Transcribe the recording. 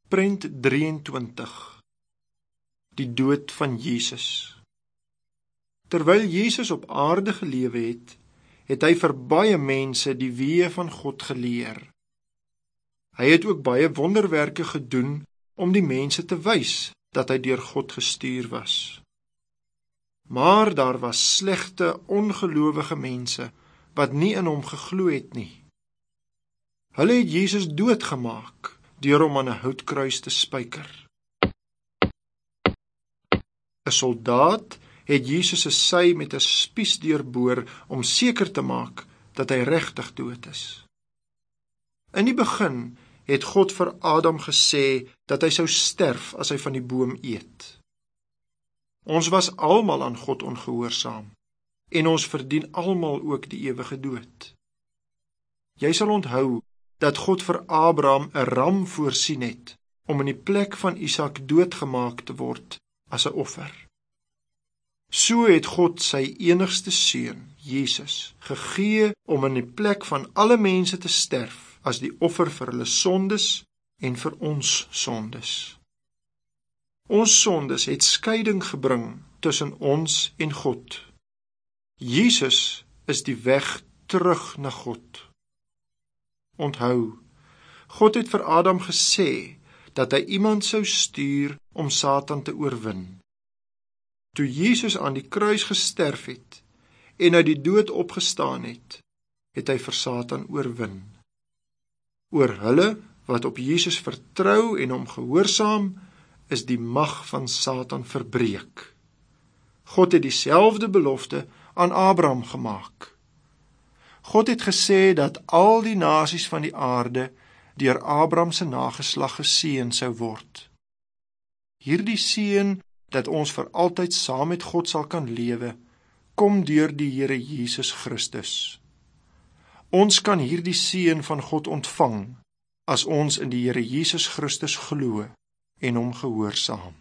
Prent 23. Die dood van Jesus. Terwyl Jesus op aarde gelewe het hy vir baie mense die weë van God geleer. Hy het ook baie wonderwerke gedoen om die mense te wys dat hy deur God gestuur was. Maar daar was slegte, ongelowige mense wat nie in hom geglo het nie. Hulle het Jesus doodgemaak deur hom aan 'n houtkruis te spyker. 'n Soldaat het Jesus se sy met 'n spies deurboor om seker te maak dat hy regtig dood is. In die begin het God vir Adam gesê dat hy sou sterf as hy van die boom eet. Ons was almal aan God ongehoorsaam en ons verdien almal ook die ewige dood. Jy sal onthou dat God vir Abraham 'n ram voorsien het om in die plek van Isak doodgemaak te word as 'n offer. So het God sy enigste seun, Jesus, gegee om in die plek van alle mense te sterf as die offer vir hulle sondes en vir ons sondes. Ons sondes het skeiding gebring tussen ons en God. Jesus is die weg terug na God. Onthou, God het vir Adam gesê dat hy iemand sou stuur om Satan te oorwin. Toe Jesus aan die kruis gesterf het en uit die dood opgestaan het hy vir Satan oorwin. Oor hulle wat op Jesus vertrou en hom gehoorsaam, is die mag van Satan verbreek. God het dieselfde belofte aan Abraham gemaak. God het gesê dat al die nasies van die aarde deur Abraham se nageslag geseën sou word. Hierdie seën dat ons vir altyd saam met God sal kan lewe, kom deur die Here Jesus Christus. Ons kan hierdie seën van God ontvang as ons in die Here Jesus Christus glo en hom gehoorsaam.